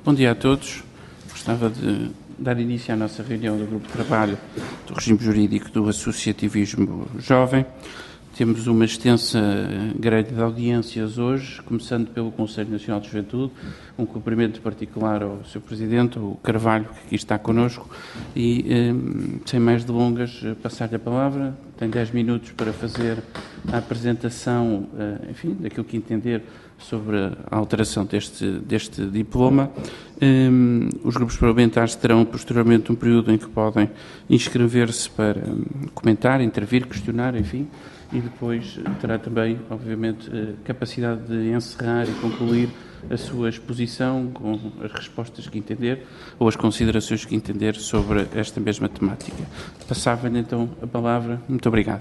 Bom dia a todos. Gostava de dar início à nossa reunião do Grupo de Trabalho do Regime Jurídico do Associativismo Jovem. Temos uma extensa grelha de audiências hoje, começando pelo Conselho Nacional de Juventude, um cumprimento particular ao Sr. Presidente, o Carvalho, que aqui está connosco, e, sem mais delongas, passar-lhe a palavra. Tem 10 minutos para fazer a apresentação, enfim, daquilo que entender sobre a alteração deste diploma. Os grupos parlamentares terão posteriormente um período em que podem inscrever-se para comentar, intervir, questionar, enfim, e depois terá também, obviamente, capacidade de encerrar e concluir a sua exposição com as respostas que entender ou as considerações que entender sobre esta mesma temática. Passava-lhe então a palavra. Muito obrigado.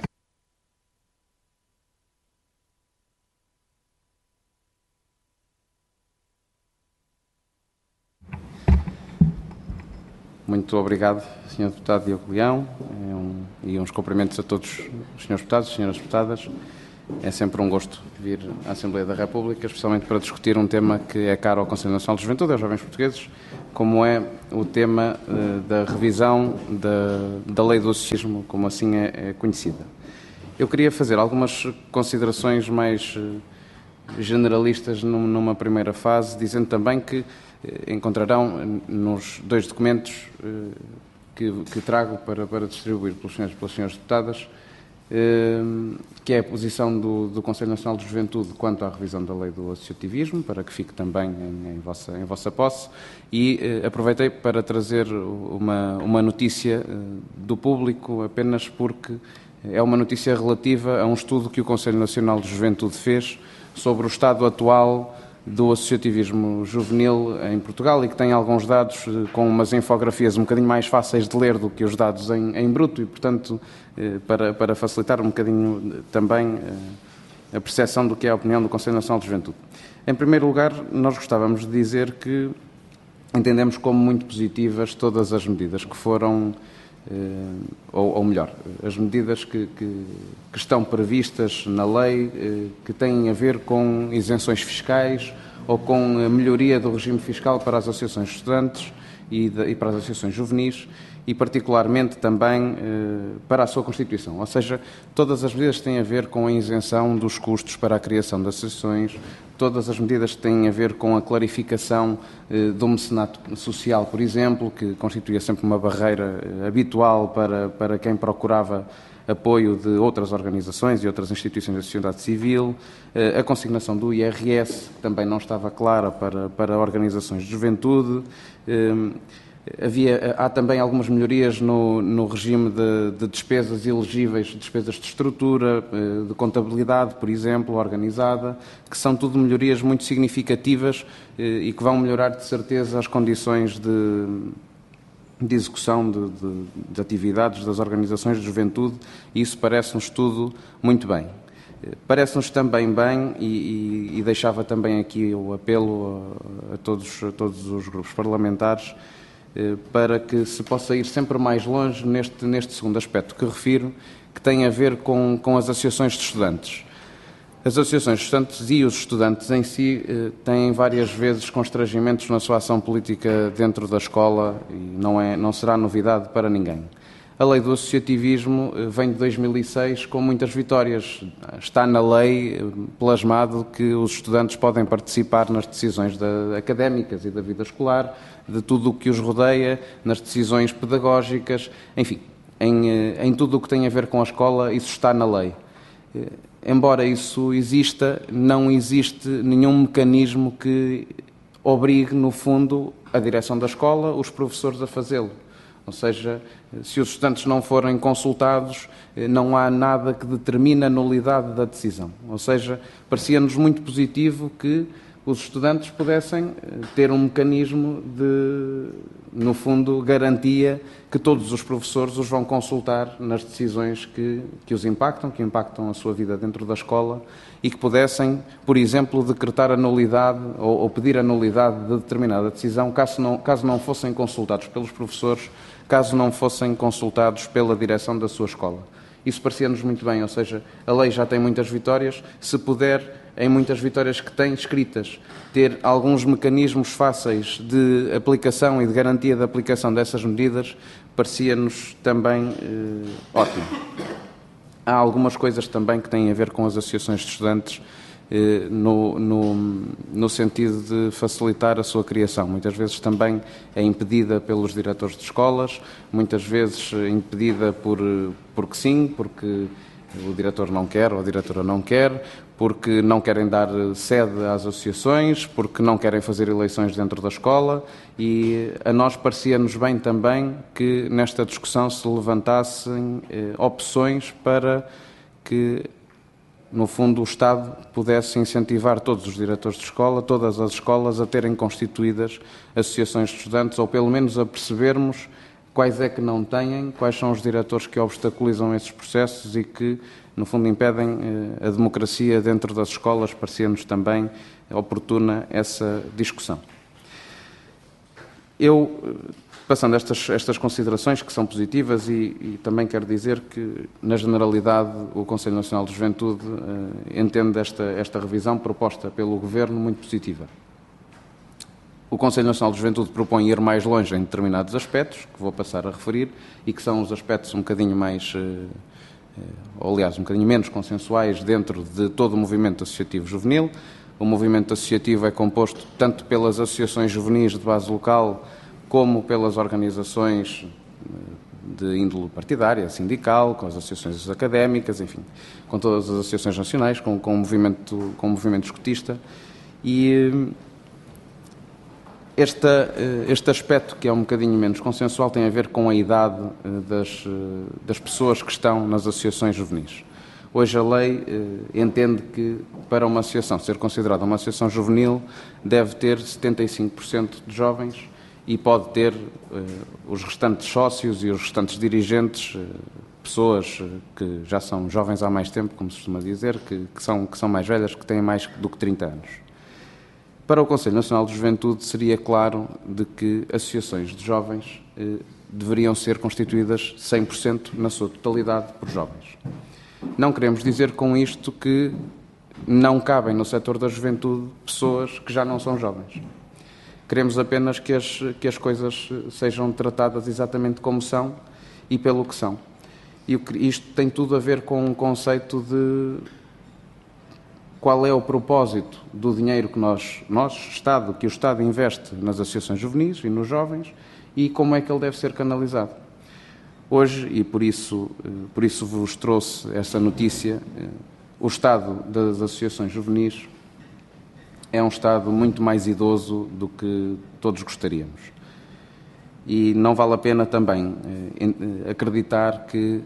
Muito obrigado, Sr. Deputado Diogo Leão, e uns cumprimentos a todos os Srs. Deputados e Sras. Deputadas. É sempre um gosto vir à Assembleia da República, especialmente para discutir um tema que é caro ao Conselho Nacional de Juventude, aos jovens portugueses, como é o tema da revisão da Lei do Associatismo, como assim é conhecida. Eu queria fazer algumas considerações mais generalistas numa primeira fase, dizendo também que encontrarão nos dois documentos que trago para distribuir pelos senhores e pelas senhoras deputadas, que é a posição do Conselho Nacional de Juventude quanto à revisão da Lei do Associativismo, para que fique também em vossa posse, e aproveitei para trazer uma notícia do público, apenas porque é uma notícia relativa a um estudo que o Conselho Nacional de Juventude fez sobre o estado atual do associativismo juvenil em Portugal e que tem alguns dados com umas infografias um bocadinho mais fáceis de ler do que os dados em bruto e, portanto, para facilitar um bocadinho também a percepção do que é a opinião do Conselho Nacional de Juventude. Em primeiro lugar, nós gostávamos de dizer que entendemos como muito positivas todas as medidas que foram, ou melhor, as medidas que estão previstas na lei, que têm a ver com isenções fiscais ou com a melhoria do regime fiscal para as associações de estudantes e para as associações juvenis e particularmente também para a sua constituição. Ou seja, todas as medidas têm a ver com a isenção dos custos para a criação de associações, todas as medidas têm a ver com a clarificação do mecenato social, por exemplo, que constituía sempre uma barreira habitual para quem procurava apoio de outras organizações e outras instituições da sociedade civil, a consignação do IRS, que também não estava clara para organizações de juventude. Há também algumas melhorias no regime de despesas elegíveis, despesas de estrutura, de contabilidade, por exemplo, organizada, que são tudo melhorias muito significativas e que vão melhorar de certeza as condições de execução de atividades das organizações de juventude, e isso parece-nos tudo muito bem. Parece-nos também bem, e deixava também aqui o apelo a todos os grupos parlamentares, para que se possa ir sempre mais longe neste segundo aspecto que refiro, que tem a ver com as associações de estudantes. As associações de estudantes e os estudantes em si têm várias vezes constrangimentos na sua ação política dentro da escola e não será novidade para ninguém. A lei do associativismo vem de 2006 com muitas vitórias. Está na lei plasmado que os estudantes podem participar nas decisões académicas e da vida escolar, de tudo o que os rodeia, nas decisões pedagógicas, enfim, em tudo o que tem a ver com a escola, isso está na lei. Embora isso exista, não existe nenhum mecanismo que obrigue, no fundo, a direção da escola, os professores a fazê-lo. Ou seja, se os estudantes não forem consultados, não há nada que determine a nulidade da decisão. Ou seja, parecia-nos muito positivo que os estudantes pudessem ter um mecanismo de, no fundo, garantia que todos os professores os vão consultar nas decisões que os impactam, que impactam a sua vida dentro da escola e que pudessem, por exemplo, decretar a nulidade ou pedir a nulidade de determinada decisão caso não fossem consultados pelos professores, caso não fossem consultados pela direção da sua escola. isso parecia-nos muito bem, ou seja, a lei já tem muitas vitórias, se puder, em muitas vitórias que tem escritas, ter alguns mecanismos fáceis de aplicação e de garantia da aplicação dessas medidas, parecia-nos também ótimo. Há algumas coisas também que têm a ver com as associações de estudantes, no sentido de facilitar a sua criação. Muitas vezes também é impedida pelos diretores de escolas, muitas vezes impedida porque sim, porque o diretor não quer ou a diretora não quer, porque não querem dar sede às associações, porque não querem fazer eleições dentro da escola, e a nós parecia-nos bem também que nesta discussão se levantassem opções para que, no fundo, o Estado pudesse incentivar todos os diretores de escola, todas as escolas, a terem constituídas associações de estudantes, ou pelo menos a percebermos quais é que não têm, quais são os diretores que obstaculizam esses processos e que, no fundo, impedem a democracia dentro das escolas. Parecia-nos também oportuna essa discussão. Eu, passando estas considerações, que são positivas, e também quero dizer que, na generalidade, o Conselho Nacional de Juventude entende esta revisão proposta pelo Governo muito positiva. O Conselho Nacional de Juventude propõe ir mais longe em determinados aspectos, que vou passar a referir, e que são os aspectos um bocadinho mais, ou aliás, um bocadinho menos consensuais dentro de todo o movimento associativo juvenil. O movimento associativo é composto tanto pelas associações juvenis de base local, como pelas organizações de índole partidária, sindical, com as associações académicas, enfim, com todas as associações nacionais, com o movimento escotista. E este aspecto, que é um bocadinho menos consensual, tem a ver com a idade das pessoas que estão nas associações juvenis. Hoje a lei entende que, para uma associação ser considerada uma associação juvenil, deve ter 75% de jovens e pode ter os restantes sócios e os restantes dirigentes, pessoas que já são jovens há mais tempo, como se costuma dizer, que são mais velhas, que têm mais do que 30 anos. Para o Conselho Nacional de Juventude seria claro de que associações de jovens deveriam ser constituídas 100% na sua totalidade por jovens. Não queremos dizer com isto que não cabem no setor da juventude pessoas que já não são jovens. Queremos apenas que as coisas sejam tratadas exatamente como são e pelo que são. E isto tem tudo a ver com um conceito de qual é o propósito do dinheiro que que o Estado investe nas associações juvenis e nos jovens, e como é que ele deve ser canalizado. Hoje, e por isso vos trouxe esta notícia, o estado das associações juvenis é um estado muito mais idoso do que todos gostaríamos. E não vale a pena também acreditar que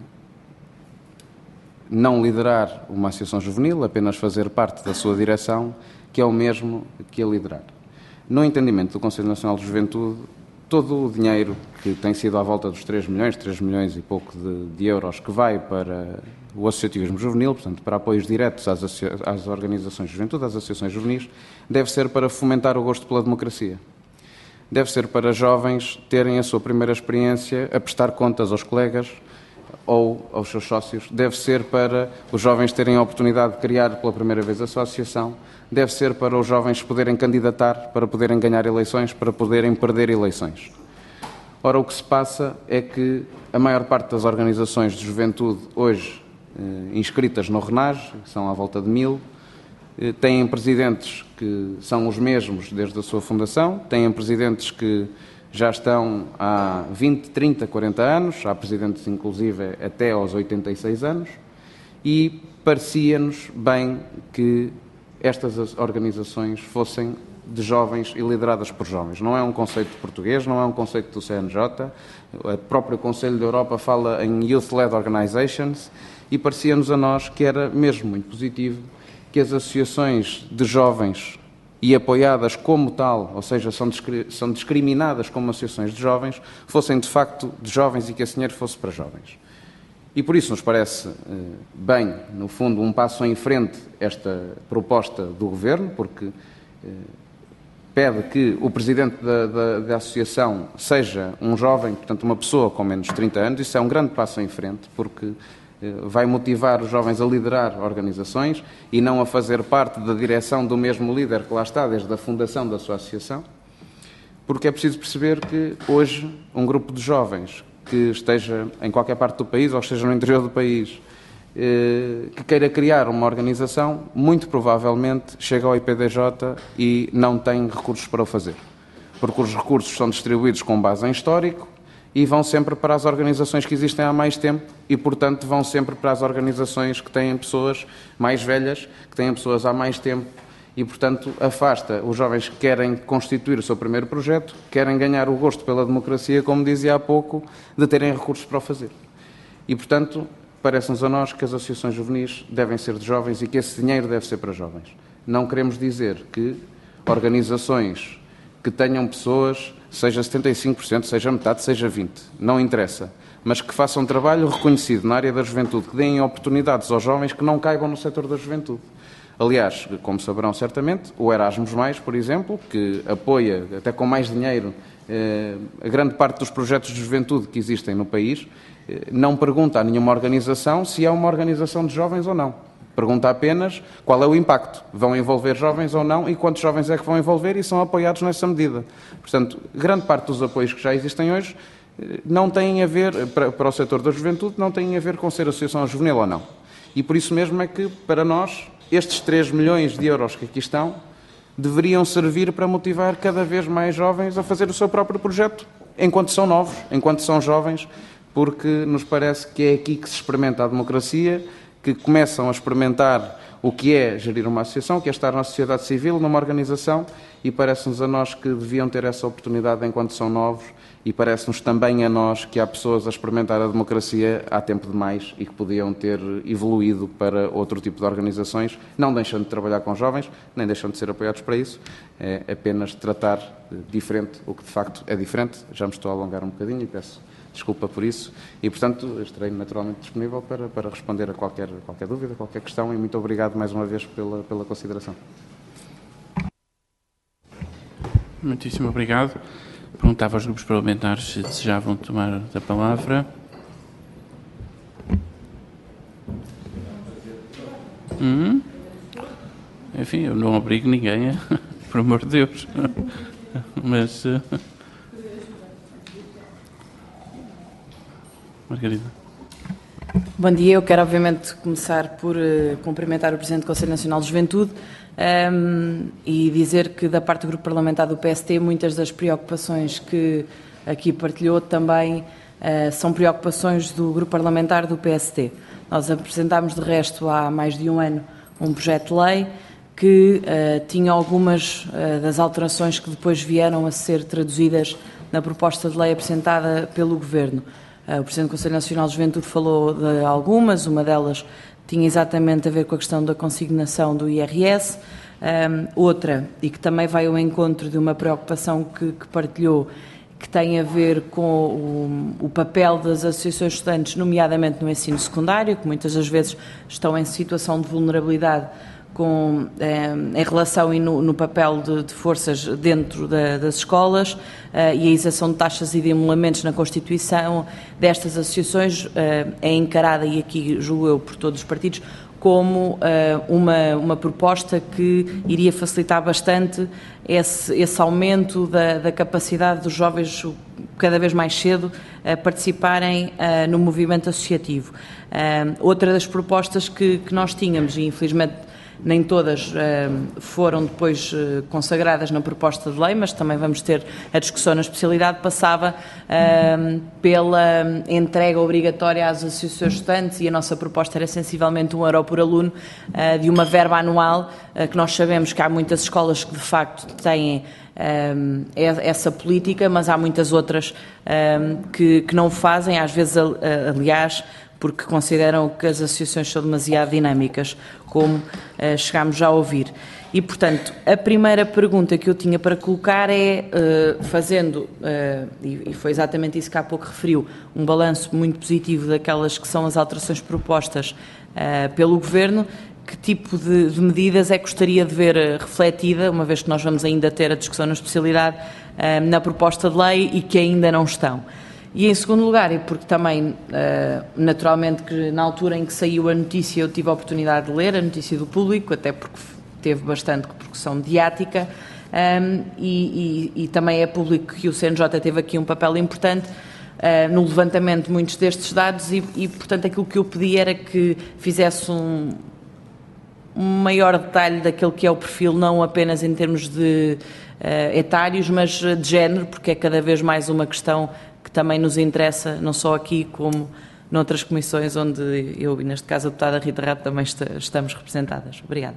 não liderar uma associação juvenil, apenas fazer parte da sua direção, que é o mesmo que a liderar. No entendimento do Conselho Nacional de Juventude, todo o dinheiro que tem sido à volta dos 3 milhões e pouco de euros que vai para o associativismo juvenil, portanto, para apoios diretos às organizações de juventude, às associações juvenis, deve ser para fomentar o gosto pela democracia. Deve ser para jovens terem a sua primeira experiência a prestar contas aos colegas ou aos seus sócios. Deve ser para os jovens terem a oportunidade de criar pela primeira vez a sua associação. Deve ser para os jovens poderem candidatar, para poderem ganhar eleições, para poderem perder eleições. Ora, o que se passa é que a maior parte das organizações de juventude hoje inscritas no RENAGE, são à volta de 1000, têm presidentes que são os mesmos desde a sua fundação, têm presidentes que já estão há 20, 30, 40 anos, há presidentes inclusive até aos 86 anos, e parecia-nos bem que estas organizações fossem de jovens e lideradas por jovens. Não é um conceito português, não é um conceito do CNJ, o próprio Conselho da Europa fala em Youth-Led Organizations, e parecia-nos a nós que era mesmo muito positivo que as associações de jovens e apoiadas como tal, ou seja, são discriminadas como associações de jovens, fossem de facto de jovens e que esse dinheiro fosse para jovens. E por isso nos parece bem, no fundo, um passo em frente esta proposta do Governo, porque pede que o presidente da associação seja um jovem, portanto uma pessoa com menos de 30 anos. Isso é um grande passo em frente, porque vai motivar os jovens a liderar organizações e não a fazer parte da direção do mesmo líder que lá está desde a fundação da sua associação, porque é preciso perceber que hoje um grupo de jovens que esteja em qualquer parte do país ou esteja no interior do país, que queira criar uma organização, muito provavelmente chega ao IPDJ e não tem recursos para o fazer, porque os recursos são distribuídos com base em histórico e vão sempre para as organizações que existem há mais tempo e, portanto, vão sempre para as organizações que têm pessoas mais velhas, que têm pessoas há mais tempo e, portanto, afasta os jovens que querem constituir o seu primeiro projeto, querem ganhar o gosto pela democracia, como dizia há pouco, de terem recursos para o fazer. E, portanto, parece-nos a nós que as associações juvenis devem ser de jovens e que esse dinheiro deve ser para jovens. Não queremos dizer que organizações que tenham pessoas, seja 75%, seja metade, seja 20%, não interessa, mas que façam trabalho reconhecido na área da juventude, que deem oportunidades aos jovens que não caibam no setor da juventude. Aliás, como saberão certamente, o Erasmus+, por exemplo, que apoia, até com mais dinheiro, a grande parte dos projetos de juventude que existem no país, não pergunta a nenhuma organização se é uma organização de jovens ou não. Pergunta apenas qual é o impacto. Vão envolver jovens ou não e quantos jovens é que vão envolver e são apoiados nessa medida. Portanto, grande parte dos apoios que já existem hoje não têm a ver, para o setor da juventude, não têm a ver com ser associação juvenil ou não. E por isso mesmo é que, para nós, estes 3 milhões de euros que aqui estão deveriam servir para motivar cada vez mais jovens a fazer o seu próprio projeto, enquanto são novos, enquanto são jovens, porque nos parece que é aqui que se experimenta a democracia, que começam a experimentar o que é gerir uma associação, o que é estar na sociedade civil, numa organização, e parece-nos a nós que deviam ter essa oportunidade enquanto são novos, e parece-nos também a nós que há pessoas a experimentar a democracia há tempo demais e que podiam ter evoluído para outro tipo de organizações, não deixando de trabalhar com jovens, nem deixando de ser apoiados para isso, é apenas tratar diferente o que de facto é diferente. Já me estou a alongar um bocadinho e peço desculpa por isso e, portanto, estarei naturalmente disponível para responder a qualquer dúvida, qualquer questão e muito obrigado mais uma vez pela consideração. Muitíssimo obrigado. Perguntava aos grupos parlamentares se desejavam tomar a palavra. Enfim, eu não obrigo ninguém, por amor de Deus. Mas... Margarida. Bom dia, eu quero obviamente começar por cumprimentar o Presidente do Conselho Nacional de Juventude e dizer que da parte do Grupo Parlamentar do PST muitas das preocupações que aqui partilhou também são preocupações do Grupo Parlamentar do PST. Nós apresentámos de resto há mais de um ano um projeto de lei que tinha algumas das alterações que depois vieram a ser traduzidas na proposta de lei apresentada pelo Governo. O Presidente do Conselho Nacional de Juventude falou de algumas, uma delas tinha exatamente a ver com a questão da consignação do IRS, outra, e que também vai ao encontro de uma preocupação que partilhou, que tem a ver com o papel das associações de estudantes, nomeadamente no ensino secundário, que muitas das vezes estão em situação de vulnerabilidade em relação e no papel de forças dentro das escolas e a isenção de taxas e de emolamentos na constituição destas associações é encarada, e aqui julgo eu por todos os partidos, como uma proposta que iria facilitar bastante esse aumento da capacidade dos jovens cada vez mais cedo a participarem no movimento associativo. Outra das propostas que nós tínhamos, e infelizmente nem todas foram depois consagradas na proposta de lei, mas também vamos ter a discussão na especialidade, passava pela entrega obrigatória às associações estudantes, e a nossa proposta era sensivelmente €1 por aluno, de uma verba anual, que nós sabemos que há muitas escolas que de facto têm essa política, mas há muitas outras que não o fazem, às vezes, aliás, porque consideram que as associações são demasiado dinâmicas, como chegámos já a ouvir. E, portanto, a primeira pergunta que eu tinha para colocar é, fazendo, e foi exatamente isso que há pouco referiu, um balanço muito positivo daquelas que são as alterações propostas pelo Governo, que tipo de medidas é que gostaria de ver refletida, uma vez que nós vamos ainda ter a discussão na especialidade, na proposta de lei e que ainda não estão. E em segundo lugar, e porque também, naturalmente, que na altura em que saiu a notícia eu tive a oportunidade de ler a notícia do Público, até porque teve bastante repercussão mediática, e também é público que o CNJ teve aqui um papel importante no levantamento de muitos destes dados e, portanto, aquilo que eu pedi era que fizesse um maior detalhe daquele que é o perfil, não apenas em termos de etários, mas de género, porque é cada vez mais uma questão que também nos interessa, não só aqui como noutras comissões onde eu e, neste caso, a deputada Rita Rato também estamos representadas. Obrigada.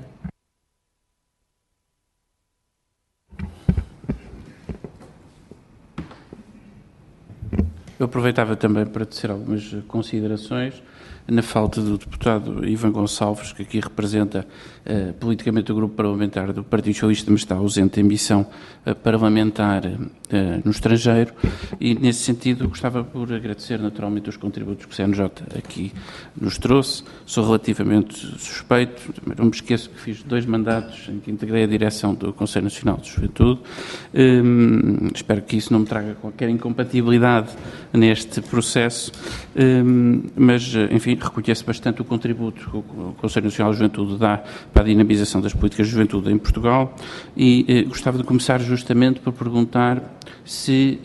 Eu aproveitava também para tecer algumas considerações na falta do deputado Ivan Gonçalves, que aqui representa politicamente o grupo parlamentar do Partido Socialista, mas está ausente em missão parlamentar no estrangeiro, e nesse sentido gostava por agradecer naturalmente os contributos que o CNJ aqui nos trouxe. Sou relativamente suspeito, não me esqueço que fiz 2 mandatos em que integrei a direção do Conselho Nacional de Juventude. Espero que isso não me traga qualquer incompatibilidade neste processo, mas, enfim, reconheço bastante o contributo que o Conselho Nacional de Juventude dá para a dinamização das políticas de juventude em Portugal e gostava de começar justamente por perguntar se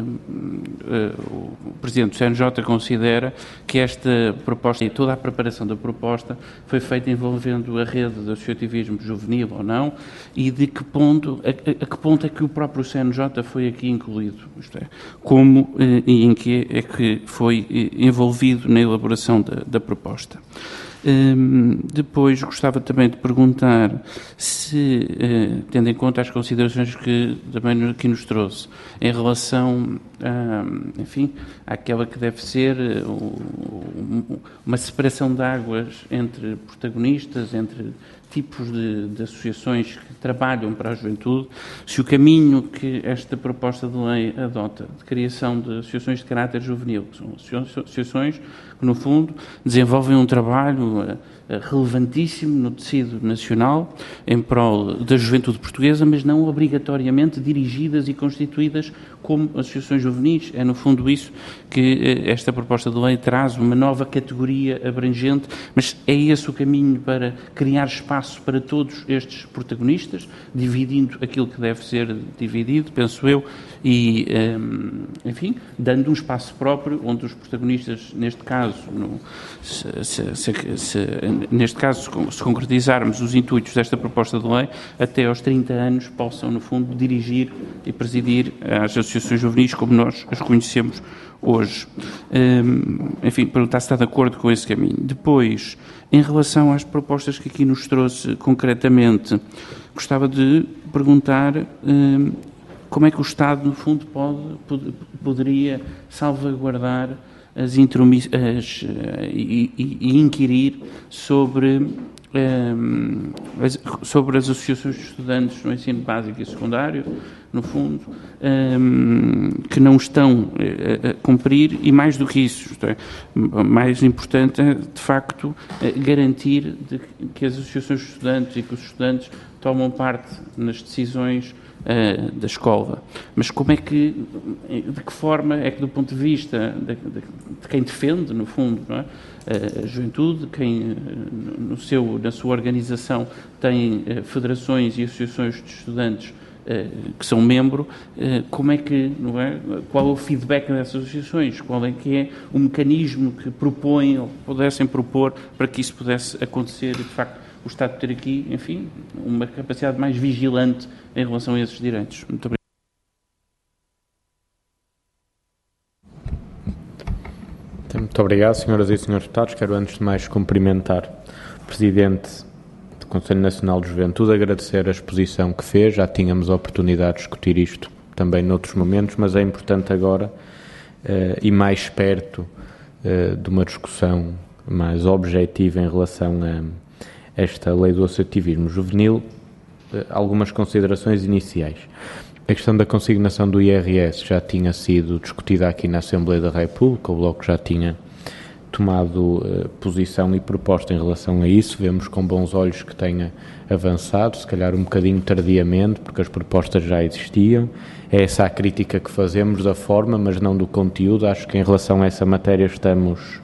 o Presidente do CNJ considera que esta proposta e toda a preparação da proposta foi feita envolvendo a rede de associativismo juvenil ou não, e de que ponto, a que ponto é que o próprio CNJ foi aqui incluído, isto é, como e em que é que foi envolvido na elaboração da proposta. Depois gostava também de perguntar se, tendo em conta as considerações que também aqui nos trouxe, em relação enfim, àquela que deve ser uma separação de águas entre protagonistas, entre tipos de associações que trabalham para a juventude, se o caminho que esta proposta de lei adota de criação de associações de caráter juvenil, que são associações que, no fundo, desenvolvem um trabalho relevantíssimo no tecido nacional em prol da juventude portuguesa, mas não obrigatoriamente dirigidas e constituídas como associações juvenis. É, no fundo, isso que esta proposta de lei traz, uma nova categoria abrangente, mas é esse o caminho para criar espaço para todos estes protagonistas, dividindo aquilo que deve ser dividido, penso eu, e, enfim, dando um espaço próprio onde os protagonistas, neste caso, se concretizarmos os intuitos desta proposta de lei, até aos 30 anos possam, no fundo, dirigir e presidir as associações juvenis como nós as conhecemos hoje. Enfim, perguntar se está de acordo com esse caminho. Depois, em relação às propostas que aqui nos trouxe concretamente, gostava de perguntar como é que o Estado, no fundo, poderia salvaguardar e inquirir sobre as associações de estudantes no ensino básico e secundário, no fundo, que não estão a cumprir, e mais do que isso, isto é, mais importante é, de facto, garantir que as associações de estudantes e que os estudantes tomam parte nas decisões da escola. Mas como é que, de que forma é que, do ponto de vista de quem defende, no fundo, não é, a juventude, quem na sua organização tem federações e associações de estudantes que são membro, como é que, não é, qual é o feedback dessas associações, qual é que é o mecanismo que propõem ou pudessem propor para que isso pudesse acontecer e, de facto, o Estado ter aqui, enfim, uma capacidade mais vigilante em relação a esses direitos. Muito obrigado. Muito obrigado, senhoras e senhores deputados. Quero, antes de mais, cumprimentar o Presidente do Conselho Nacional de Juventude, agradecer a exposição que fez. Já tínhamos a oportunidade de discutir isto também noutros momentos, mas é importante agora, e mais perto de uma discussão mais objetiva em relação a esta lei do associativismo juvenil, algumas considerações iniciais. A questão da consignação do IRS já tinha sido discutida aqui na Assembleia da República, o Bloco já tinha tomado posição e proposta em relação a isso. Vemos com bons olhos que tenha avançado, se calhar um bocadinho tardiamente, porque as propostas já existiam. É essa a crítica que fazemos da forma, mas não do conteúdo. Acho que em relação a essa matéria estamos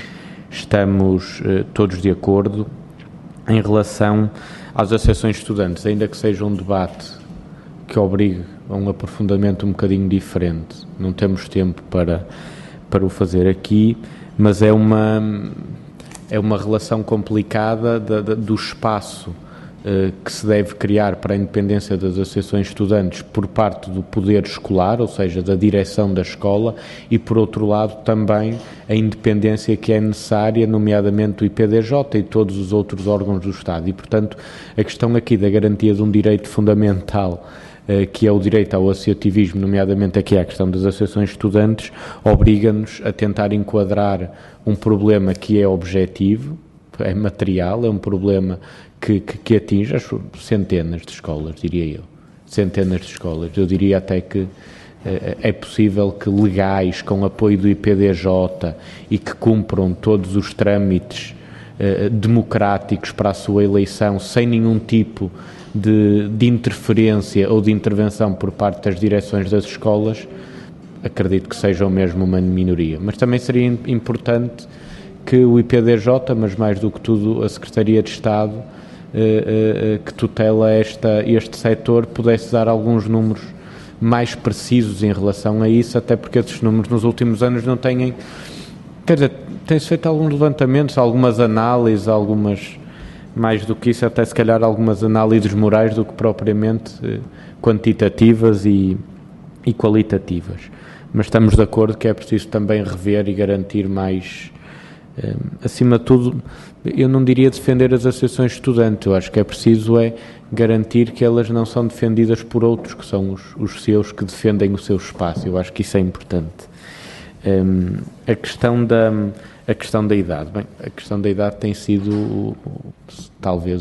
todos de acordo. Em relação às associações de estudantes, ainda que seja um debate que obrigue a um aprofundamento um bocadinho diferente, não temos tempo para o fazer aqui, mas é uma relação complicada do espaço que se deve criar para a independência das associações de estudantes por parte do poder escolar, ou seja, da direção da escola, e por outro lado também a independência que é necessária, nomeadamente do IPDJ e todos os outros órgãos do Estado. E, portanto, a questão aqui da garantia de um direito fundamental, que é o direito ao associativismo, nomeadamente aqui a questão das associações de estudantes, obriga-nos a tentar enquadrar um problema que é objetivo, é material, é um problema que atinge as centenas de escolas, diria eu. Centenas de escolas. Eu diria até que é possível que legais, com apoio do IPDJ e que cumpram todos os trâmites democráticos para a sua eleição, sem nenhum tipo de interferência ou de intervenção por parte das direções das escolas, acredito que sejam mesmo uma minoria. Mas também seria importante que o IPDJ, mas mais do que tudo a Secretaria de Estado, que tutela este setor, pudesse dar alguns números mais precisos em relação a isso, até porque esses números nos últimos anos não têm... Quer dizer, tem-se feito alguns levantamentos, algumas análises, mais do que isso, até se calhar algumas análises morais do que propriamente quantitativas e qualitativas. Mas estamos de acordo que é preciso também rever e garantir mais... acima de tudo, eu não diria defender as associações de estudantes, eu acho que é preciso garantir que elas não são defendidas por outros, que são os seus que defendem o seu espaço. Eu acho que isso é importante. A questão da idade. Bem, a questão da idade tem sido talvez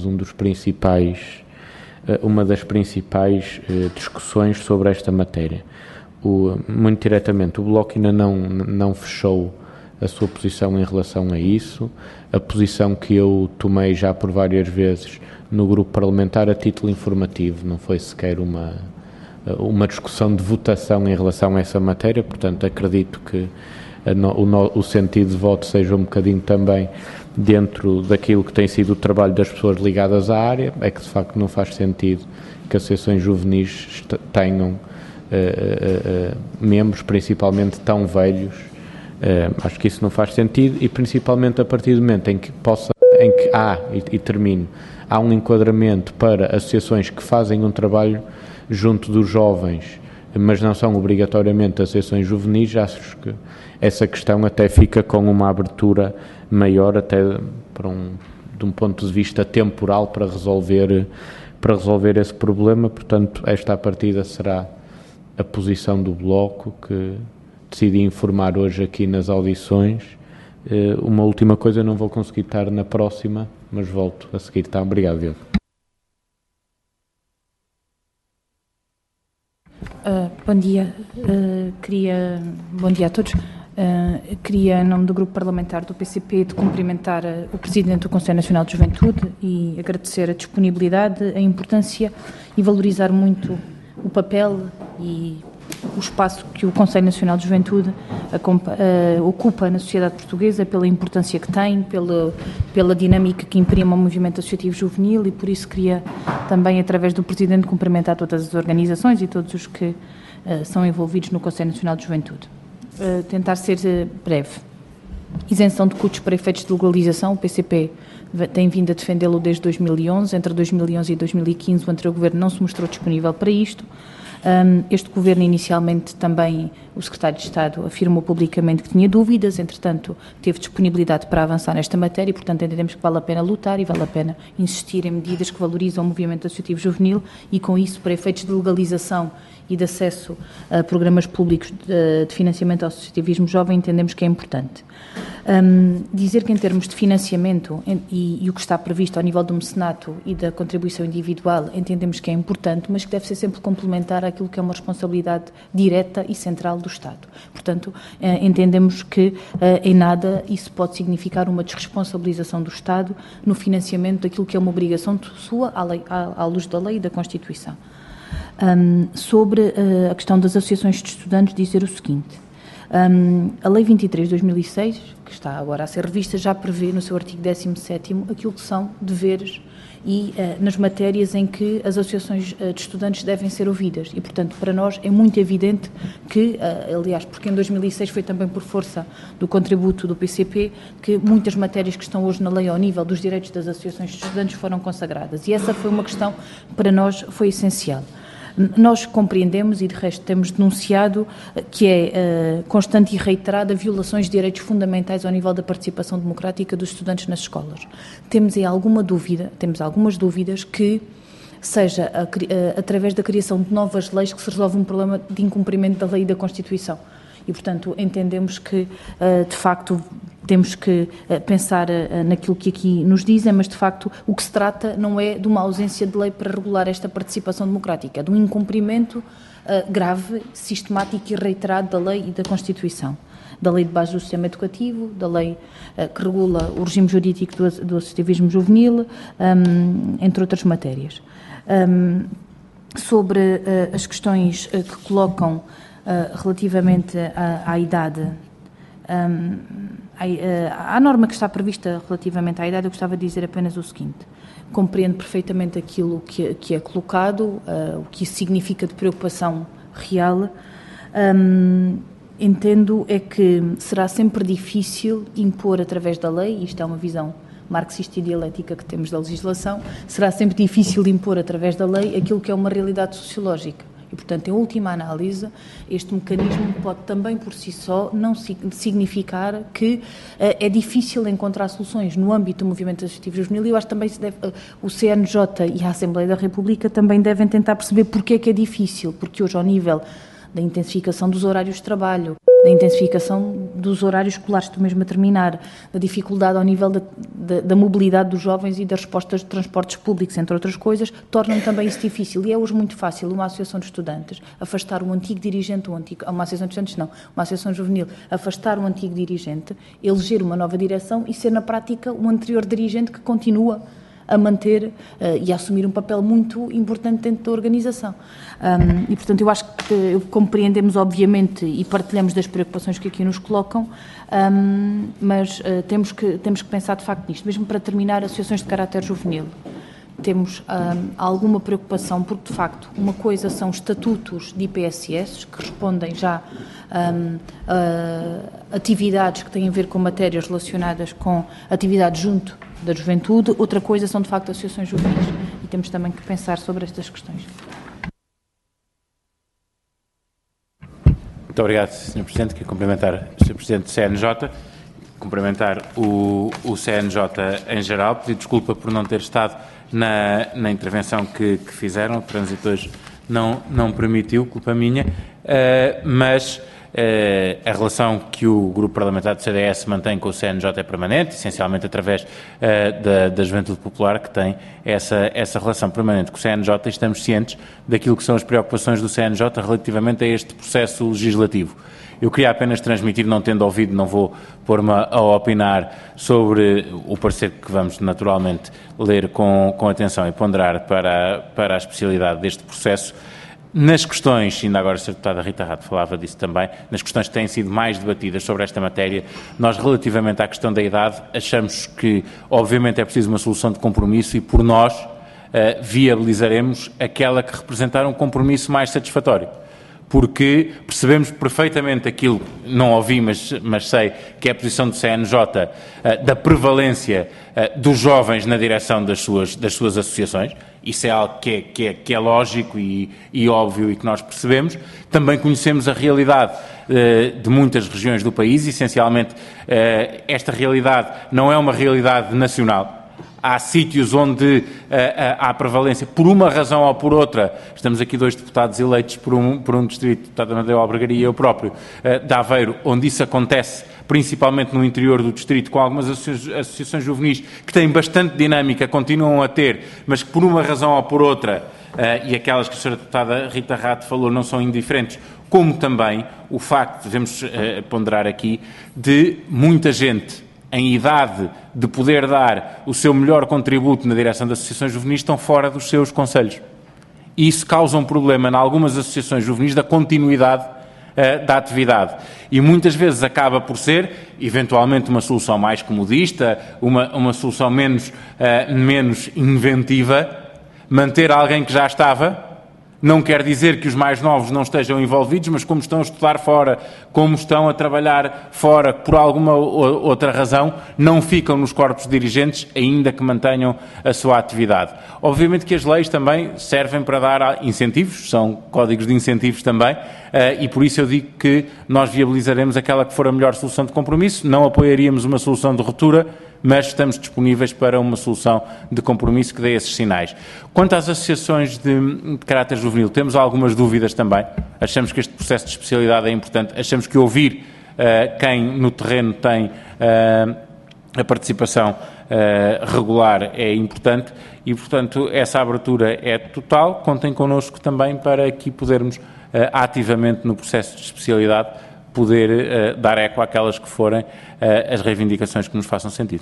uma das principais discussões sobre esta matéria. Muito diretamente, o Bloco ainda não fechou a sua posição em relação a isso. A posição que eu tomei já por várias vezes no grupo parlamentar a título informativo, não foi sequer uma discussão de votação em relação a essa matéria, portanto acredito que o sentido de voto seja um bocadinho também dentro daquilo que tem sido o trabalho das pessoas ligadas à área. É que de facto não faz sentido que associações juvenis tenham membros principalmente tão velhos. Acho que isso não faz sentido, e principalmente a partir do momento em que há um enquadramento para associações que fazem um trabalho junto dos jovens, mas não são obrigatoriamente associações juvenis. Acho que essa questão até fica com uma abertura maior, até de um ponto de vista temporal, para resolver esse problema. Portanto, esta à partida será a posição do Bloco, que decidi informar hoje aqui nas audições. Uma última coisa, não vou conseguir estar na próxima, mas volto a seguir. Tá? Obrigado, Diogo. Bom dia. Bom dia a todos. Queria, em nome do Grupo Parlamentar do PCP, de cumprimentar o Presidente do Conselho Nacional de Juventude e agradecer a disponibilidade, a importância e valorizar muito o papel e o espaço que o Conselho Nacional de Juventude ocupa na sociedade portuguesa, pela importância que tem, pela dinâmica que imprime ao movimento associativo juvenil, e por isso queria também, através do Presidente, cumprimentar todas as organizações e todos os que são envolvidos no Conselho Nacional de Juventude. Tentar ser breve. Isenção de custos para efeitos de legalização, o PCP tem vindo a defendê-lo desde 2011. Entre 2011 e 2015 o anterior Governo não se mostrou disponível para isto. Este Governo, inicialmente, também o Secretário de Estado afirmou publicamente que tinha dúvidas, entretanto teve disponibilidade para avançar nesta matéria, e portanto entendemos que vale a pena lutar e vale a pena insistir em medidas que valorizam o movimento associativo juvenil, e com isso, para efeitos de legalização e de acesso a programas públicos de financiamento ao associativismo jovem, entendemos que é importante. Dizer que em termos de financiamento e o que está previsto ao nível do mecenato e da contribuição individual, entendemos que é importante, mas que deve ser sempre complementar àquilo que é uma responsabilidade direta e central do Estado. Portanto, entendemos que em nada isso pode significar uma desresponsabilização do Estado no financiamento daquilo que é uma obrigação sua à luz da lei e da Constituição. Sobre a questão das associações de estudantes, dizer o seguinte: a Lei 23 de 2006, que está agora a ser revista, já prevê no seu artigo 17º aquilo que são deveres e nas matérias em que as associações de estudantes devem ser ouvidas. E, portanto, para nós é muito evidente que, aliás, porque em 2006 foi também por força do contributo do PCP, que muitas matérias que estão hoje na lei ao nível dos direitos das associações de estudantes foram consagradas. E essa foi uma questão que para nós foi essencial. Nós compreendemos e, de resto, temos denunciado que é constante e reiterada violações de direitos fundamentais ao nível da participação democrática dos estudantes nas escolas. Temos algumas dúvidas que seja através da criação de novas leis que se resolve um problema de incumprimento da lei e da Constituição. E, portanto, entendemos que, de facto, temos que pensar naquilo que aqui nos dizem, mas, de facto, o que se trata não é de uma ausência de lei para regular esta participação democrática, é de um incumprimento grave, sistemático e reiterado da lei e da Constituição, da lei de base do sistema educativo, da lei que regula o regime jurídico do associativismo juvenil, entre outras matérias. Sobre as questões que colocam relativamente à idade, à norma que está prevista relativamente à idade, eu gostava de dizer apenas o seguinte: compreendo perfeitamente aquilo que é colocado, o que isso significa de preocupação real. Entendo é que será sempre difícil impor através da lei, isto é uma visão marxista e dialética que temos da legislação, será sempre difícil impor através da lei aquilo que é uma realidade sociológica. E, portanto, em última análise, este mecanismo pode também por si só não significar que é difícil encontrar soluções no âmbito do movimento associativo juvenil. E eu acho que também o CNJ e a Assembleia da República também devem tentar perceber porque é que é difícil, porque hoje, ao nível da intensificação dos horários de trabalho, da intensificação dos horários escolares, estou mesmo a terminar, da dificuldade ao nível da mobilidade dos jovens e das respostas de transportes públicos, entre outras coisas, tornam também isso difícil. E é hoje muito fácil uma associação de estudantes afastar um antigo dirigente, uma associação de estudantes não, uma associação juvenil, afastar um antigo dirigente, eleger uma nova direção e ser na prática o anterior dirigente que continua a manter e a assumir um papel muito importante dentro da organização. E, portanto, eu acho que compreendemos, obviamente, e partilhamos das preocupações que aqui nos colocam, mas temos que pensar, de facto, nisto. Mesmo para terminar, associações de caráter juvenil. Temos alguma preocupação, porque, de facto, uma coisa são estatutos de IPSS, que respondem já a atividades que têm a ver com matérias relacionadas com atividades junto da juventude, outra coisa são, de facto, associações juvenis. E temos também que pensar sobre estas questões. Muito obrigado, Sr. Presidente. Quero cumprimentar o Sr. Presidente do CNJ, cumprimentar o CNJ em geral, pedir desculpa por não ter estado na intervenção que fizeram, o trânsito hoje não permitiu, culpa minha, mas a relação que o Grupo Parlamentar do CDS mantém com o CNJ é permanente, essencialmente através da Juventude Popular, que tem essa relação permanente com o CNJ, e estamos cientes daquilo que são as preocupações do CNJ relativamente a este processo legislativo. Eu queria apenas transmitir, não tendo ouvido, não vou pôr-me a opinar sobre o parecer que vamos naturalmente ler com atenção e ponderar para a especialidade deste processo. Nas questões, ainda agora a Sra. Deputada Rita Rato falava disso também, nas questões que têm sido mais debatidas sobre esta matéria, nós, relativamente à questão da idade, achamos que, obviamente, é preciso uma solução de compromisso e, por nós, viabilizaremos aquela que representar um compromisso mais satisfatório. Porque percebemos perfeitamente aquilo, não ouvi, mas sei, que é a posição do CNJ, da prevalência dos jovens na direção das suas associações. Isso é algo que é lógico e óbvio e que nós percebemos. Também conhecemos a realidade de muitas regiões do país. Essencialmente, esta realidade não é uma realidade nacional. há sítios onde há prevalência, por uma razão ou por outra. Estamos aqui 2 deputados eleitos por um distrito, o deputado Amadeu Albergaria e eu próprio, de Aveiro, onde isso acontece, principalmente no interior do distrito, com algumas associações juvenis que têm bastante dinâmica, continuam a ter, mas que por uma razão ou por outra, e aquelas que a senhora deputada Rita Rato falou, não são indiferentes, como também o facto, devemos ponderar aqui, de muita gente em idade de poder dar o seu melhor contributo na direção das associações juvenis estão fora dos seus conselhos. E isso causa um problema em algumas associações juvenis da continuidade da atividade. E muitas vezes acaba por ser, eventualmente, uma solução mais comodista, uma solução menos inventiva, manter alguém que já estava. Não quer dizer que os mais novos não estejam envolvidos, mas como estão a estudar fora, como estão a trabalhar fora, por alguma outra razão, não ficam nos corpos dirigentes, ainda que mantenham a sua atividade. Obviamente que as leis também servem para dar incentivos, são códigos de incentivos também, e por isso eu digo que nós viabilizaremos aquela que for a melhor solução de compromisso, não apoiaríamos uma solução de ruptura, mas estamos disponíveis para uma solução de compromisso que dê esses sinais. Quanto às associações de caráter juvenil, temos algumas dúvidas também. Achamos que este processo de especialidade é importante. Achamos que ouvir quem no terreno tem a participação regular é importante e, portanto, essa abertura é total. Contem connosco também para aqui podermos ativamente no processo de especialidade poder dar eco àquelas que forem as reivindicações que nos façam sentido.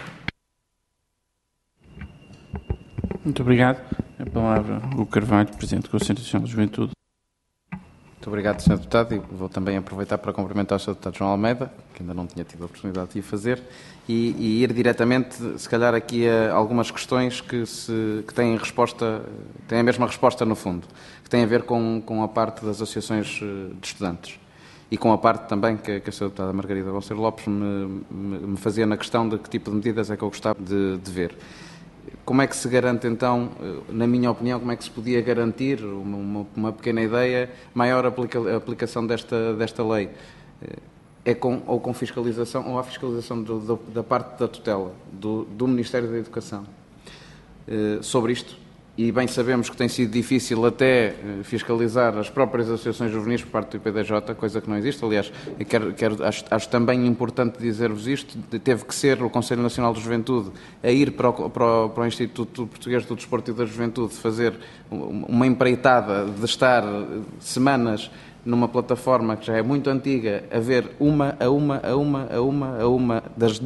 Muito obrigado. A palavra, o Carvalho, Presidente do Conselho Nacional de Juventude. Muito obrigado, Sr. Deputado, e vou também aproveitar para cumprimentar o Sr. Deputado João Almeida, que ainda não tinha tido a oportunidade de o fazer, e ir diretamente, se calhar, aqui a algumas questões que têm a mesma resposta no fundo, que têm a ver com a parte das associações de estudantes. E com a parte também que a Sra. Deputada Margarida Balseiro Lopes me fazia na questão de que tipo de medidas é que eu gostava de ver. Como é que se garante, então, na minha opinião, como é que se podia garantir uma pequena ideia, maior aplicação desta lei? É com fiscalização, ou a fiscalização da parte da tutela, do Ministério da Educação. Sobre isto, e bem sabemos que tem sido difícil até fiscalizar as próprias associações juvenis por parte do IPDJ, coisa que não existe. Aliás, acho também importante dizer-vos isto, teve que ser o Conselho Nacional de Juventude a ir para o Instituto Português do Desporto e da Juventude fazer uma empreitada de estar semanas numa plataforma que já é muito antiga, a ver uma das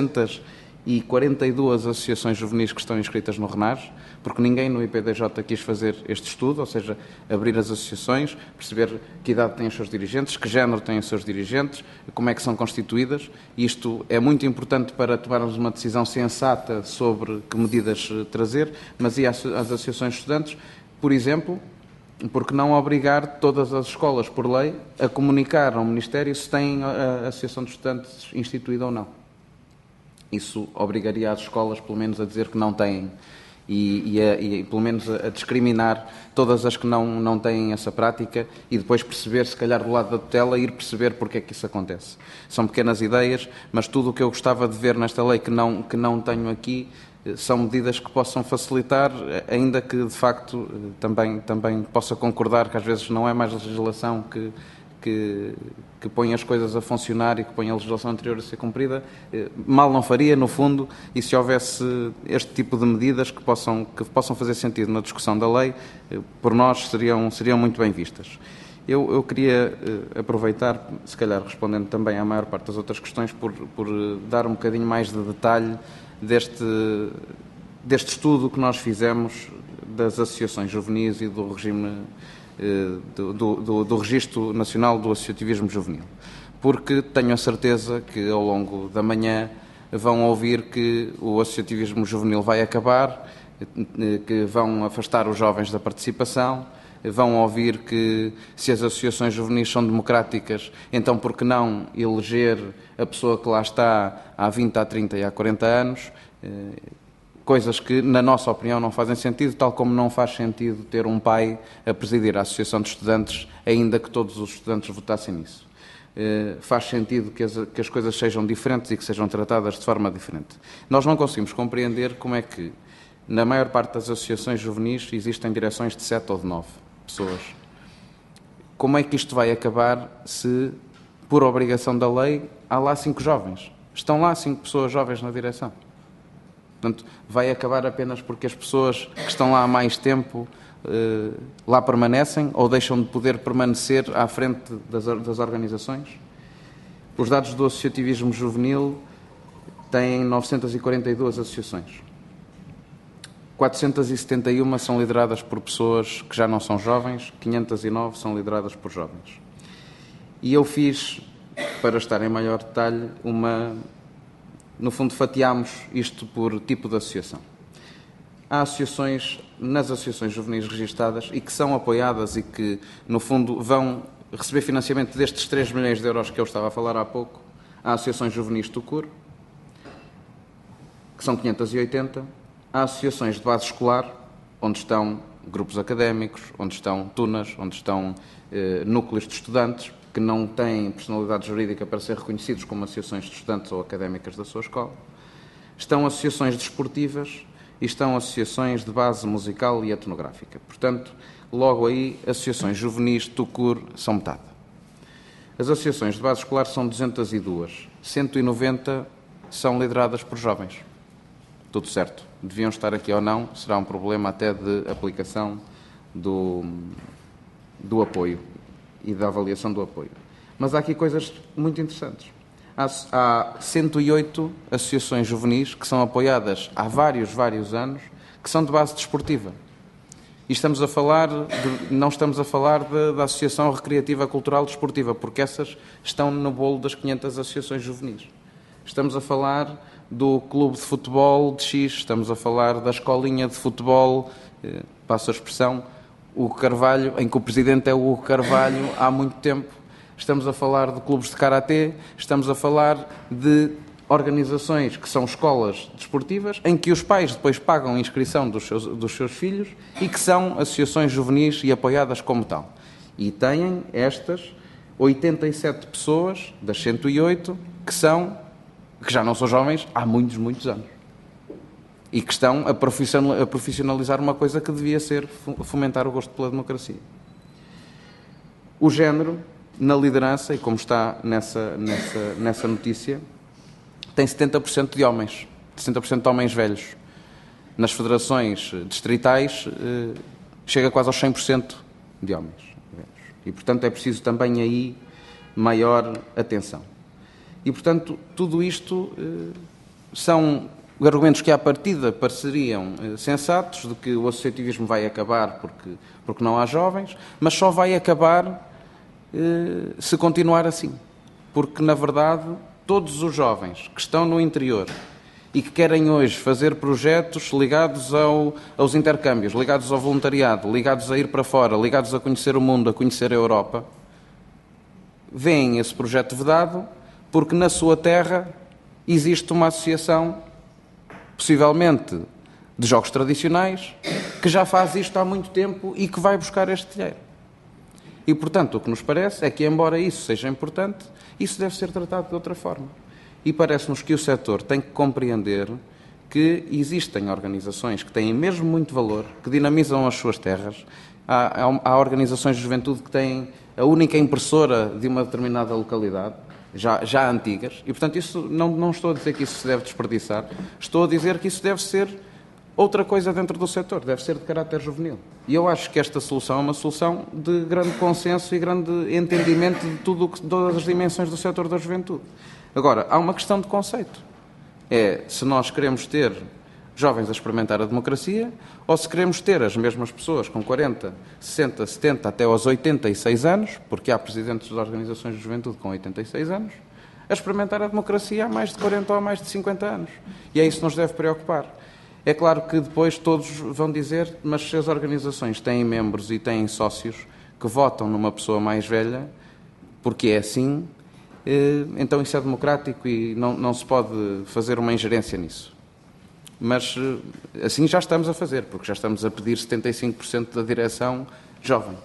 942 associações juvenis que estão inscritas no RENARES, porque ninguém no IPDJ quis fazer este estudo, ou seja, abrir as associações, perceber que idade têm os seus dirigentes, que género têm os seus dirigentes, como é que são constituídas. Isto é muito importante para tomarmos uma decisão sensata sobre que medidas trazer, mas e as associações de estudantes, por exemplo, porque não obrigar todas as escolas, por lei, a comunicar ao Ministério se têm a associação de estudantes instituída ou não. Isso obrigaria as escolas, pelo menos, a dizer que não têm e pelo menos, a discriminar todas as que não têm essa prática e depois perceber, se calhar, do lado da tutela, ir perceber porque é que isso acontece. São pequenas ideias, mas tudo o que eu gostava de ver nesta lei que não tenho aqui são medidas que possam facilitar, ainda que, de facto, também possa concordar que às vezes não é mais legislação que põe as coisas a funcionar e que põe a legislação anterior a ser cumprida, mal não faria, no fundo, e se houvesse este tipo de medidas que possam fazer sentido na discussão da lei, por nós seriam muito bem vistas. Eu queria aproveitar, se calhar respondendo também à maior parte das outras questões, por dar um bocadinho mais de detalhe deste estudo que nós fizemos das associações juvenis e do regime do Registro Nacional do Associativismo Juvenil, porque tenho a certeza que ao longo da manhã vão ouvir que o associativismo juvenil vai acabar, que vão afastar os jovens da participação, vão ouvir que se as associações juvenis são democráticas, então por que não eleger a pessoa que lá está há 20, há 30 e há 40 anos, coisas que, na nossa opinião, não fazem sentido, tal como não faz sentido ter um pai a presidir a Associação de Estudantes, ainda que todos os estudantes votassem nisso. faz sentido que as coisas sejam diferentes e que sejam tratadas de forma diferente. Nós não conseguimos compreender como é que, na maior parte das associações juvenis, existem direções de 7 ou de 9 pessoas. Como é que isto vai acabar se, por obrigação da lei, há lá 5 jovens? Estão lá 5 pessoas jovens na direção. Portanto, vai acabar apenas porque as pessoas que estão lá há mais tempo lá permanecem ou deixam de poder permanecer à frente das organizações? Os dados do associativismo juvenil têm 942 associações. 471 são lideradas por pessoas que já não são jovens, 509 são lideradas por jovens. E eu fiz, para estar em maior detalhe, no fundo fatiámos isto por tipo de associação. Há associações, nas associações juvenis registadas, e que são apoiadas e que, no fundo, vão receber financiamento destes 3 milhões de euros que eu estava a falar há pouco. Há associações juvenis Tucur, que são 580. Há associações de base escolar, onde estão grupos académicos, onde estão tunas, onde estão núcleos de estudantes, que não têm personalidade jurídica para ser reconhecidos como associações de estudantes ou académicas da sua escola. Estão associações desportivas e estão associações de base musical e etnográfica. Portanto, logo aí, associações juvenis, Tucur, são metade. As associações de base escolar são 202. 190 são lideradas por jovens. Tudo certo. Deviam estar aqui ou não, será um problema até de aplicação do apoio e da avaliação do apoio. Mas há aqui coisas muito interessantes. Há 108 associações juvenis que são apoiadas há vários anos, que são de base desportiva. E estamos a falar não estamos a falar da Associação Recreativa Cultural Desportiva, porque essas estão no bolo das 500 associações juvenis. Estamos a falar do clube de futebol de X, estamos a falar da escolinha de futebol, passo a expressão, Hugo Carvalho, em que o presidente é o Hugo Carvalho há muito tempo. Estamos a falar de clubes de karatê, estamos a falar de organizações que são escolas desportivas, em que os pais depois pagam a inscrição dos seus filhos e que são associações juvenis e apoiadas como tal. E têm estas 87 pessoas, das 108, que já não são jovens há muitos anos. E que estão a profissionalizar uma coisa que devia ser fomentar o gosto pela democracia. O género, na liderança, e como está nessa notícia, tem 70% de homens, 70% de homens velhos. Nas federações distritais, chega quase aos 100% de homens velhos. E, portanto, é preciso também aí maior atenção. E, portanto, tudo isto são argumentos que, à partida, pareceriam sensatos, de que o associativismo vai acabar porque não há jovens, mas só vai acabar se continuar assim. Porque, na verdade, todos os jovens que estão no interior e que querem hoje fazer projetos ligados aos intercâmbios, ligados ao voluntariado, ligados a ir para fora, ligados a conhecer o mundo, a conhecer a Europa, veem esse projeto vedado porque na sua terra existe uma associação, possivelmente de jogos tradicionais, que já faz isto há muito tempo e que vai buscar este dinheiro. E, portanto, o que nos parece é que, embora isso seja importante, isso deve ser tratado de outra forma. E parece-nos que o setor tem que compreender que existem organizações que têm mesmo muito valor, que dinamizam as suas terras. Há organizações de juventude que têm a única impressora de uma determinada localidade, já antigas, e, portanto, isso não estou a dizer que isso se deve desperdiçar, estou a dizer que isso deve ser outra coisa dentro do setor, deve ser de caráter juvenil. E eu acho que esta solução é uma solução de grande consenso e grande entendimento de todas as dimensões do setor da juventude. Agora, há uma questão de conceito. É se nós queremos ter jovens a experimentar a democracia ou se queremos ter as mesmas pessoas com 40, 60, 70, até aos 86 anos, porque há presidentes das organizações de juventude com 86 anos, a experimentar a democracia há mais de 40 ou há mais de 50 anos. E é isso que nos deve preocupar. É claro que depois todos vão dizer, mas se as organizações têm membros e têm sócios que votam numa pessoa mais velha, porque é assim, então isso é democrático e não se pode fazer uma ingerência nisso. Mas assim já estamos a fazer, porque já estamos a pedir 75% da direção jovem.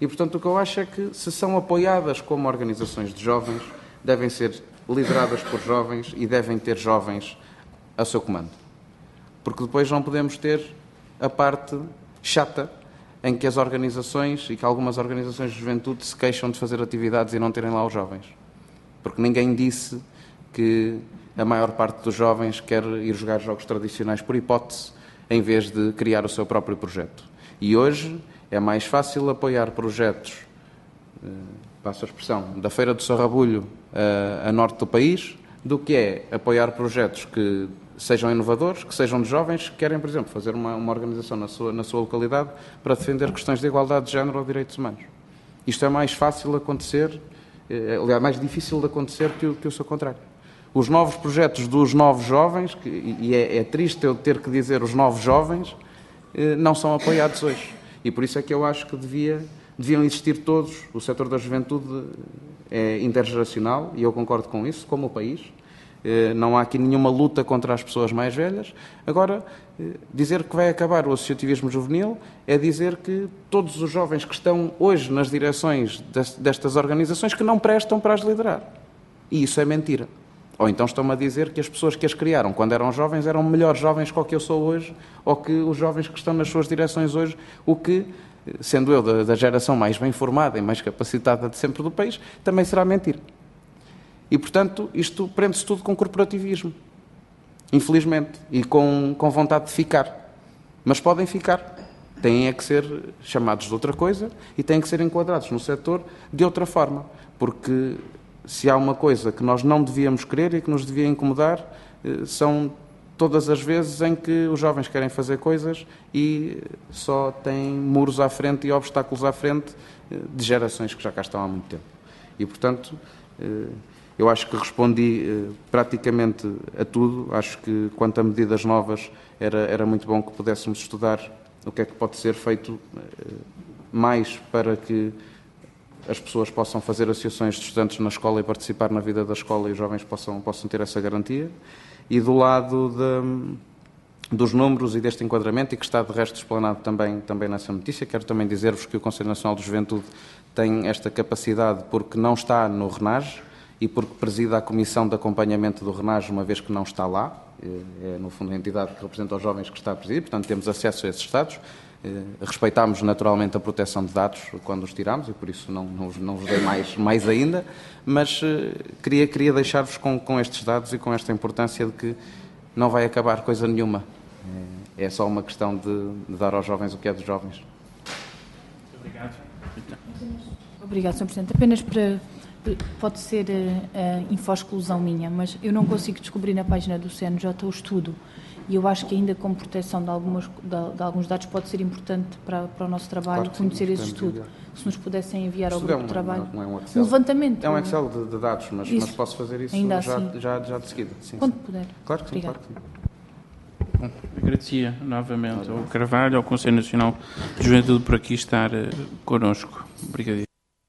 E, portanto, o que eu acho é que, se são apoiadas como organizações de jovens, devem ser lideradas por jovens e devem ter jovens a seu comando. Porque depois não podemos ter a parte chata em que as organizações e que algumas organizações de juventude se queixam de fazer atividades e não terem lá os jovens. Porque ninguém disse que a maior parte dos jovens quer ir jogar jogos tradicionais por hipótese, em vez de criar o seu próprio projeto. E hoje é mais fácil apoiar projetos, passo a expressão, da Feira do Sarrabulho a norte do país, do que é apoiar projetos que sejam inovadores, que sejam de jovens, que querem, por exemplo, fazer uma organização na sua localidade para defender questões de igualdade de género ou direitos humanos. Isto é mais fácil de acontecer, aliás, mais difícil de acontecer que o seu contrário. Os novos projetos dos novos jovens, e é triste eu ter que dizer os novos jovens, não são apoiados hoje. E por isso é que eu acho que deviam existir todos. O setor da juventude é intergeracional, e eu concordo com isso, como o país. Não há aqui nenhuma luta contra as pessoas mais velhas. Agora, dizer que vai acabar o associativismo juvenil é dizer que todos os jovens que estão hoje nas direções destas organizações que não prestam para as liderar. E isso é mentira. Ou então estão-me a dizer que as pessoas que as criaram quando eram jovens eram melhores jovens que o que eu sou hoje, ou que os jovens que estão nas suas direções hoje, o que, sendo eu da geração mais bem formada e mais capacitada de sempre do país, também será mentira. E, portanto, isto prende-se tudo com corporativismo, infelizmente, e com vontade de ficar. Mas podem ficar. Têm é que ser chamados de outra coisa e têm que ser enquadrados no setor de outra forma. Porque se há uma coisa que nós não devíamos querer e que nos devia incomodar, são todas as vezes em que os jovens querem fazer coisas e só têm muros à frente e obstáculos à frente de gerações que já cá estão há muito tempo. E, portanto, eu acho que respondi praticamente a tudo. Acho que, quanto a medidas novas, era muito bom que pudéssemos estudar o que é que pode ser feito mais para que as pessoas possam fazer associações de estudantes na escola e participar na vida da escola e os jovens possam ter essa garantia. E do lado dos números e deste enquadramento, e que está de resto explanado também nessa notícia, quero também dizer-vos que o Conselho Nacional de Juventude tem esta capacidade porque não está no RENAGE e porque preside a Comissão de Acompanhamento do RENAGE, uma vez que não está lá. É, no fundo, a entidade que representa os jovens que está a presidir, portanto, temos acesso a esses dados. Respeitámos naturalmente a proteção de dados quando os tiramos, e por isso não vos dei mais ainda, mas queria deixar-vos com estes dados e com esta importância de que não vai acabar coisa nenhuma. É só uma questão de dar aos jovens o que é dos jovens. Obrigado. Obrigado, Sr. Presidente. Apenas para... Pode ser info-exclusão minha, mas eu não consigo descobrir na página do CNJ o estudo. E eu acho que ainda com proteção de alguns dados pode ser importante para o nosso trabalho, claro, conhecer esse estudo. Se nos pudessem enviar ao grupo de trabalho. Não é um Excel. Um levantamento. É um Excel de dados, mas posso fazer isso ainda já de seguida. Sim, quando puder. Claro que sim. Obrigado. Bom, agradecia novamente ao Carvalho, ao Conselho Nacional de Juventude por aqui estar connosco. Obrigado.